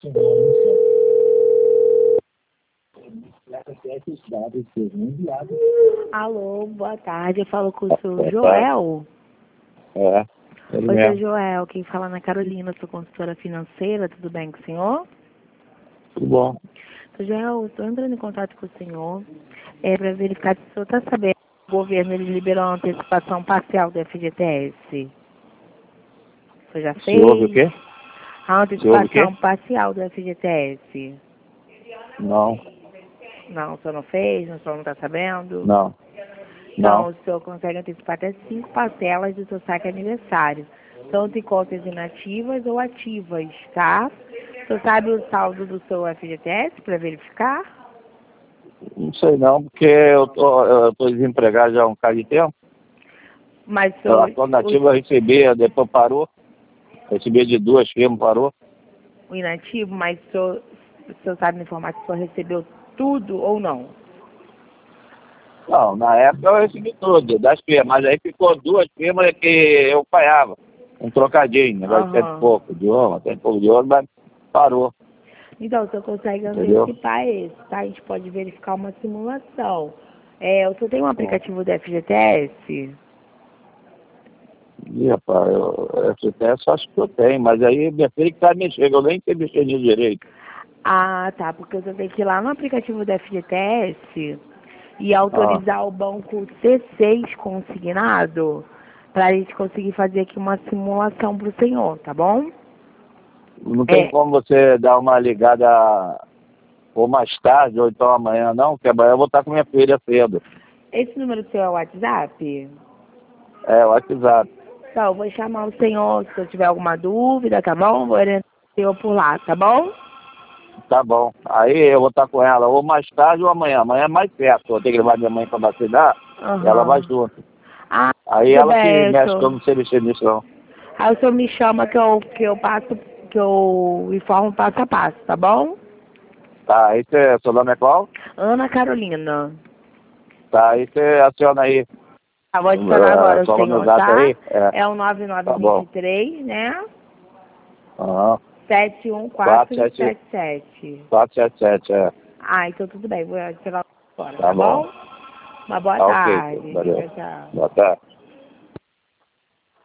Alô, boa tarde. Eu falo com o seu Joel. É, ele Oi, seu mesmo. Joel. Quem fala na Carolina, sou consultora financeira. Tudo bem com o senhor? Tudo bom. Seu Joel, estou entrando em contato com o senhor para verificar se o senhor está sabendo que o governo ele liberou a antecipação parcial do FGTS. O senhor já Se fez? houve o quê? A Se houve o quê? antecipação parcial do FGTS. Não, Não, o senhor não fez? O senhor não está sabendo? não, Então, não. o senhor consegue antecipar até 5 parcelas do seu saque aniversário, tanto em contas inativas ou ativas, tá? O senhor sabe o saldo do seu FGTS para verificar? Não sei não, porque eu tô desempregado já há um bocado de tempo. Mas o Pela senhor, conta nativa eu recebia, depois parou. Recebia de 2 firmas, parou. o inativo, mas o senhor sabe me informar se o senhor recebeu tudo ou não? Não, na época eu recebi tudo, das firmas, mas aí ficou 2 firmas que eu pagava. Um trocadinho, negócio de 100 e Aham. pouco de ouro, 100 e pouco de ouro, mas parou, Então, o senhor consegue entendeu? antecipar esse, tá? A gente pode verificar uma simulação. O senhor tem um aplicativo do FGTS? Ih, rapaz, FGTS acho que eu tenho, mas aí minha filha que tá mexendo, eu nem sei mexer nisso direito. Ah, tá, porque eu tenho que ir lá no aplicativo do FGTS e Ah, autorizar o banco C6 consignado para a gente conseguir fazer aqui uma simulação para o senhor, tá bom? não tem É, como você dar uma ligada ou mais tarde, ou então amanhã, não, porque amanhã eu vou estar com minha filha cedo. esse número seu é o WhatsApp? É, o WhatsApp. Então, eu vou chamar o senhor se eu tiver alguma dúvida, tá bom? Vou orientar o senhor por lá, tá bom? Tá bom. Aí eu vou estar com ela ou mais tarde ou amanhã. Amanhã é mais perto. Eu tenho que levar minha mãe para vacinar e ela vai Aham. junto. Ah, Aí tudo ela que bem, mexe, que eu senhor. não sei mexer nisso não. Aí o senhor me chama que eu passo, que eu informo passo a passo, tá bom? Tá, aí você, seu nome é qual? Ana Carolina. Tá, aí você aciona aí. Vou adicionar agora o Só no senhor, zap tá? aí? É, É o tá bom. 9923, né? Aham. 477, 71477. 477, é. Ah, então tudo bem. Vou adicionar agora, Tá tá bom. bom? Uma boa Tá ok, tarde. valeu. Tchau, tchau. Boa tarde.